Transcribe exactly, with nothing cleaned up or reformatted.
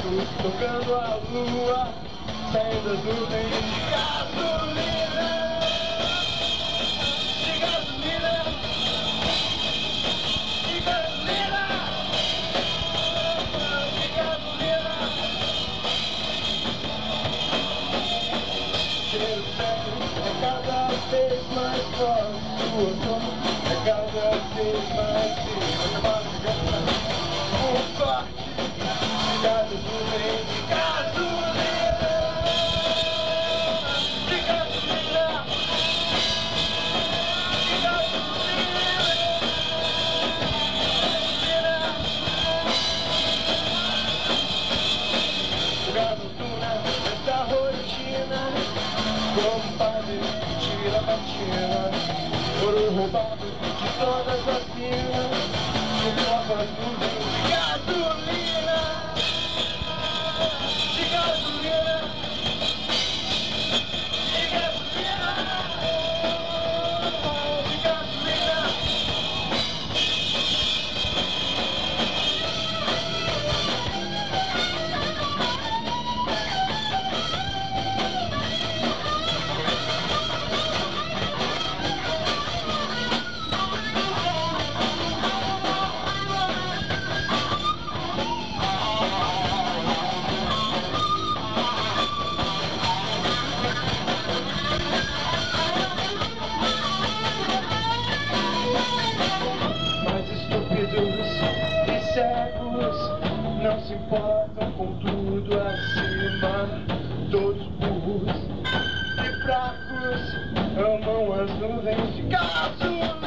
fracos tocando a lua, saindo das nuvens de gasolina, de gasolina, de gasolina, de gasolina. Cheiro sério é cada vez mais forte, o outono é cada vez mais vivo, um corte de cada nuvem de gasolina, de gasolina, de gasolina, jogar no túnel dessa rotina, como um padre que tira a batina, ouro roubado de todas as minas, de copas nuvens de gasolina, de gasolina, de gasolina, de gasolina. E cegos não se importam com tudo acima, todos burros e fracos amam as nuvens de gasolina.